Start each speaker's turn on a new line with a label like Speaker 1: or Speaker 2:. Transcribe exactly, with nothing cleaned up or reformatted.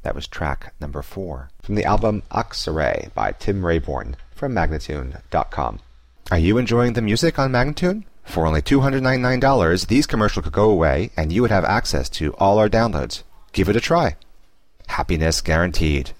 Speaker 1: That was track number four from the album Aksaray by Tim Rayborn from Magnatune dot com. Are you enjoying the music on Magnatune? For only two hundred ninety-nine dollars, these commercials could go away and you would have access to all our downloads. Give it a try. Happiness guaranteed.